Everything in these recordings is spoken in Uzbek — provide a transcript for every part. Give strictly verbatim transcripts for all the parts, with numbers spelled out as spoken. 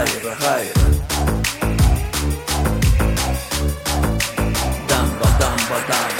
hayra hayra Damba damba damba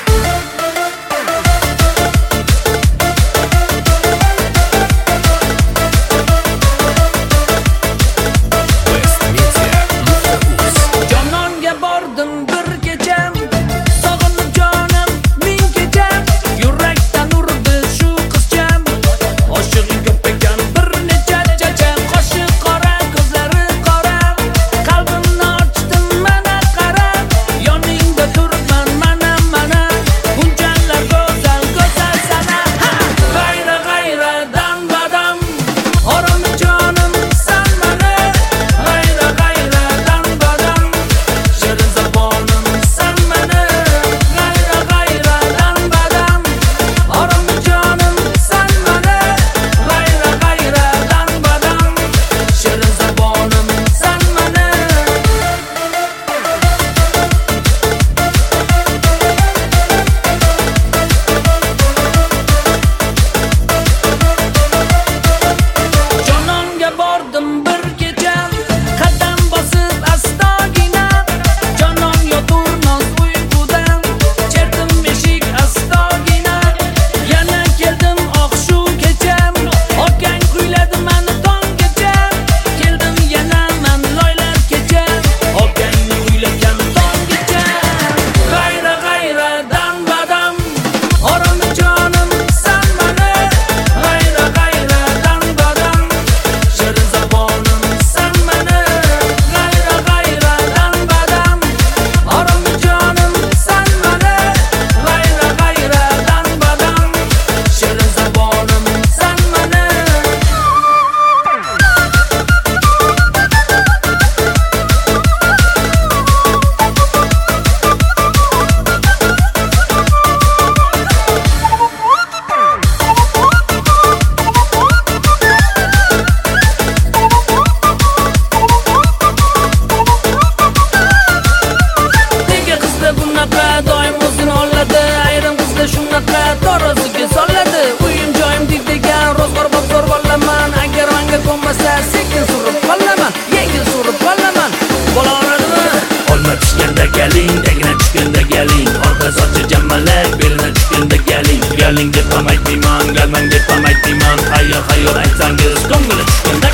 Toroziga soladi uyim joyim deb degan ro'zg'or bob zo'r bo'laman agar menga ko'nmasa sekin surib qolaman yengil surib qolaman bo'la oladimi olma pishganda galing dagina tushganda galing orqa sochi jammalak belina tushganda galing galing deb ham aytmayman galmang deb ham aytmayman hayyor hayyor aytsangiz ko'ngli tushganda